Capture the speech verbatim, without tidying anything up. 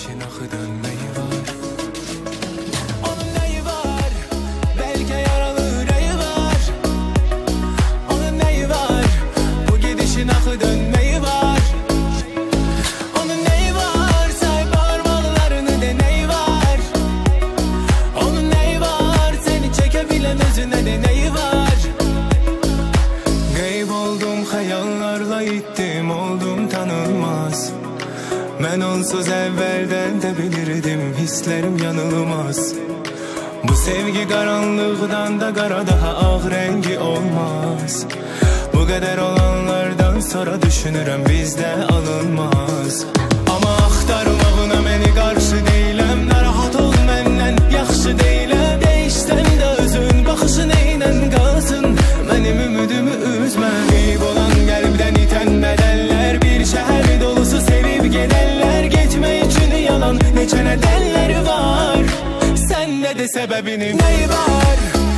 gidişin axı dönməyi var. Onun nəyi var? Bəlkə yaralı ürəyi var. Onun nəyi var? Bu gidişin axı dönməyi var. Onun nəyi var? Say parmaqlarını de nəyi var? Onun nəyi var? Səni çəkə bilən özünə de nəyi var? Qeyb oldum xəyallarla itdim, oldum tanınmaz. Mən onsuz əvvəldən də bilirdim, hisslərim yanılmaz. Bu sevgi qaranlıqdan da qara, daha ağ rəngi olmaz. Bu qədər olanlardan sonra düşünürəm bizdə alınmaz. Amma axtarmağına məni qarşı deyiləm, narahat ol məndən yaxşı deyiləm. Deyişsən də özün baxışın eynən qalsın, mənim ümidimi üzmə. Qeyb olan qəlbdən itən bədəllər, bir şəhər dolusu sevib gedənlər. Getmək üçün yalan neçə nədənləri var. Sən nə də səbəbinin nəyi var?